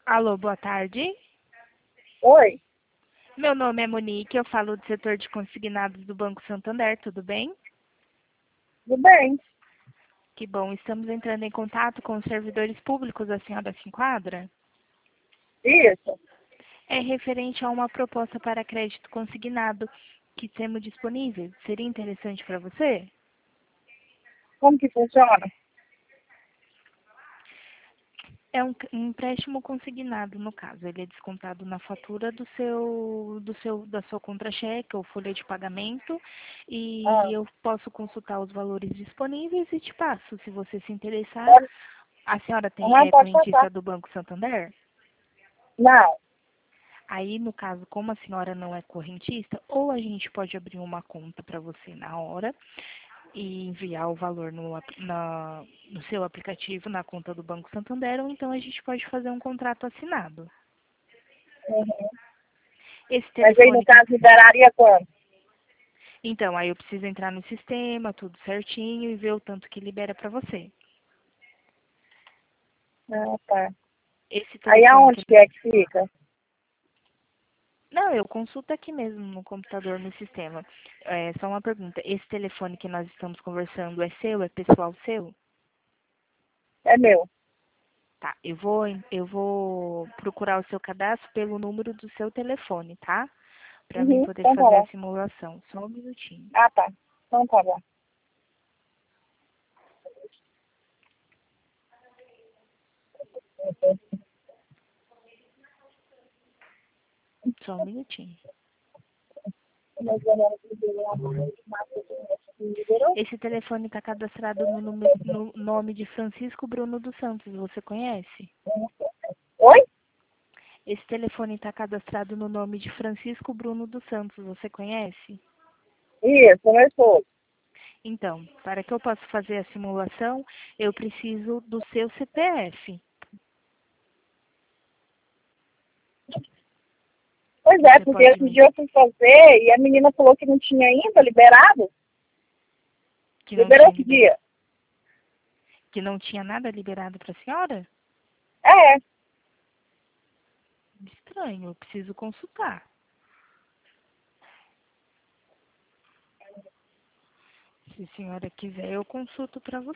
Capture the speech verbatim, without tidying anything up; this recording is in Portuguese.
Alô, boa tarde. Oi, Meu nome é Monique, eu falo do setor de consignados do Banco Santander, tudo bem? tudo bem? Que bom, estamos entrando em contato com os servidores públicos, a senhora se enquadra? Isso. É referente a uma proposta para crédito consignado que temos disponível. Seria interessante para você? Como que funciona? É um, um empréstimo consignado, no caso. Ele é descontado na fatura do seu, do seu, da sua contra-cheque ou folha de pagamento. Ah, E eu posso consultar os valores disponíveis e te passo, se você se interessar. pode, A senhora tem, não é pode passar. correntista do Banco Santander? Não. Aí, no caso, como a senhora não é correntista, ou a gente pode abrir uma conta para você na hora e enviar o valor no, ap- na- no seu aplicativo, na conta do Banco Santander, ou então a gente pode fazer um contrato assinado. Uhum. Esse Mas aí, no telefone que... caso, liberaria quando? Então, aí eu preciso entrar no sistema, tudo certinho, e ver o tanto que libera para você. Ah, tá. Esse Aí telefone aonde que... que é que fica? Não, eu consulto aqui mesmo no computador, no sistema. É só uma pergunta. Esse telefone que nós estamos conversando é seu? É pessoal seu? É meu. Tá, eu vou, eu vou procurar o seu cadastro pelo número do seu telefone, tá? Para mim Uhum. poder Então tá fazer a bom. simulação. Só um minutinho. Ah, tá. Então tá bom. Só um minutinho. Liberou? Esse telefone está cadastrado no, nume- no nome de Francisco Bruno dos Santos. Você conhece? Oi? Esse telefone está cadastrado no nome de Francisco Bruno dos Santos. Você conhece? Isso, meu esposo. Então, para que eu possa fazer a simulação, eu preciso do seu C P F. Pois é, Você porque pode esse me... dia eu fui fazer e a menina falou que não tinha ainda liberado. Que não Liberou tinha que liberado. dia? Que não tinha nada liberado para a senhora? É. Estranho, eu preciso consultar. Se a senhora quiser, eu consulto para você.